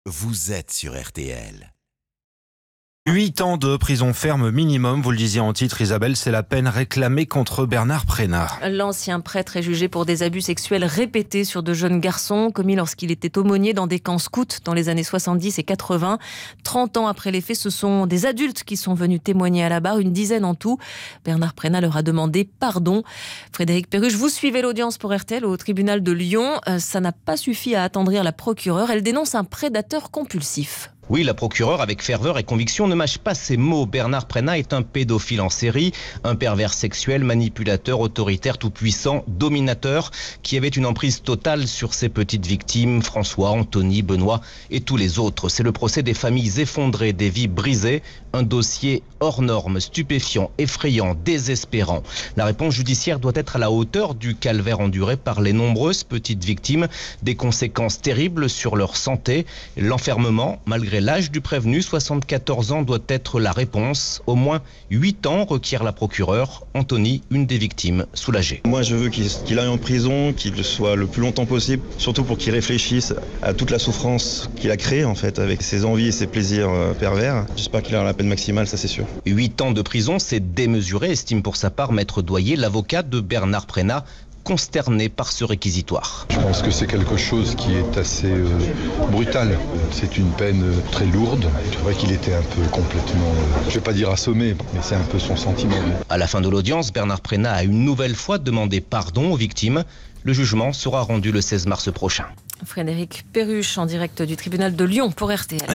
vous êtes sur RTL. 8 ans de prison ferme minimum, vous le disiez en titre Isabelle, c'est la peine réclamée contre Bernard Prénat. L'ancien prêtre est jugé pour des abus sexuels répétés sur de jeunes garçons commis lorsqu'il était aumônier dans des camps scouts dans les années 70 et 80. 30 ans après les faits, ce sont des adultes qui sont venus témoigner à la barre, une dizaine en tout. Bernard Prénat leur a demandé pardon. Frédéric Perruche, vous suivez l'audience pour RTL au tribunal de Lyon. Ça n'a pas suffi à attendrir la procureure. Elle dénonce un prédateur compulsif. Oui, la procureure, avec ferveur et conviction, ne mâche pas ses mots. Bernard Prénat est un pédophile en série, un pervers sexuel, manipulateur, autoritaire, tout-puissant, dominateur, qui avait une emprise totale sur ses petites victimes, François, Anthony, Benoît et tous les autres. C'est le procès des familles effondrées, des vies brisées, un dossier hors norme, stupéfiant, effrayant, désespérant. La réponse judiciaire doit être à la hauteur du calvaire enduré par les nombreuses petites victimes, des conséquences terribles sur leur santé, l'enfermement, malgré l'âge du prévenu, 74 ans, doit être la réponse. Au moins 8 ans requiert la procureure. Anthony, une des victimes, soulagée. Moi, je veux qu'il aille en prison, qu'il soit le plus longtemps possible, surtout pour qu'il réfléchisse à toute la souffrance qu'il a créée, en fait, avec ses envies et ses plaisirs pervers. J'espère qu'il aura la peine maximale, ça c'est sûr. 8 ans de prison, c'est démesuré, estime pour sa part Maître Doyer, l'avocat de Bernard Prénat, consterné par ce réquisitoire. Je pense que c'est quelque chose qui est assez brutal. C'est une peine très lourde. C'est vrai qu'il était un peu complètement, je ne vais pas dire assommé, mais c'est un peu son sentiment. À la fin de l'audience, Bernard Prénat a une nouvelle fois demandé pardon aux victimes. Le jugement sera rendu le 16 mars prochain. Frédéric Perruche en direct du tribunal de Lyon pour RTL.